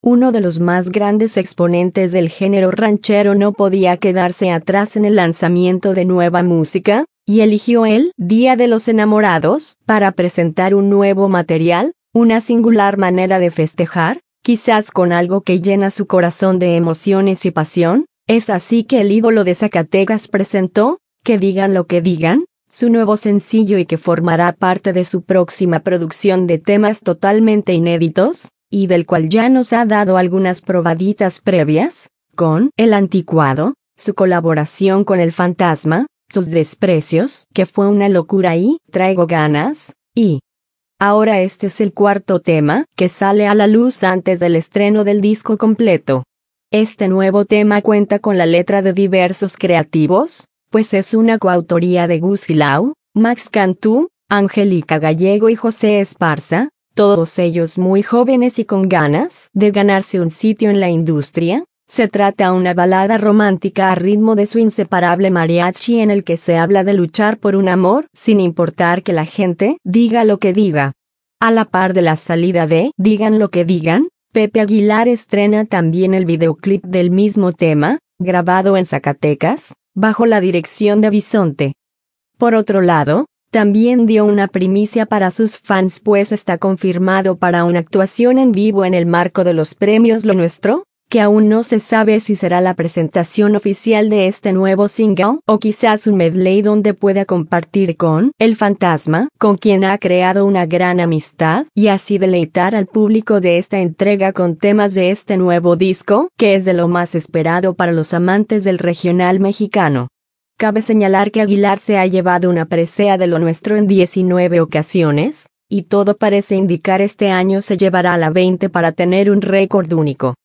uno de los más grandes exponentes del género ranchero, no podía quedarse atrás en el lanzamiento de nueva música, y eligió el Día de los Enamorados para presentar un nuevo material, una singular manera de festejar, quizás con algo que llena su corazón de emociones y pasión. Es así que el ídolo de Zacatecas presentó Que Digan Lo Que Digan, su nuevo sencillo, y que formará parte de su próxima producción de temas totalmente inéditos, y del cual ya nos ha dado algunas probaditas previas, con El Anticuado, su colaboración con El Fantasma, Tus Desprecios, que fue una locura, y Traigo Ganas, y ahora este es el cuarto tema, que sale a la luz antes del estreno del disco completo. Este nuevo tema cuenta con la letra de diversos creativos, pues es una coautoría de Gus Lau, Max Cantú, Angélica Gallego y José Esparza, todos ellos muy jóvenes y con ganas de ganarse un sitio en la industria. Se trata de una balada romántica a ritmo de su inseparable mariachi, en el que se habla de luchar por un amor sin importar que la gente diga lo que diga. A la par de la salida de Digan Lo Que Digan, Pepe Aguilar estrena también el videoclip del mismo tema, grabado en Zacatecas, bajo la dirección de Bisonte. Por otro lado, también dio una primicia para sus fans, pues está confirmado para una actuación en vivo en el marco de los premios Lo Nuestro, que aún no se sabe si será la presentación oficial de este nuevo single o quizás un medley donde pueda compartir con El Fantasma, con quien ha creado una gran amistad, y así deleitar al público de esta entrega con temas de este nuevo disco, que es de lo más esperado para los amantes del regional mexicano. Cabe señalar que Aguilar se ha llevado una presea de Lo Nuestro en 19 ocasiones, y todo parece indicar este año se llevará a la 20 para tener un récord único.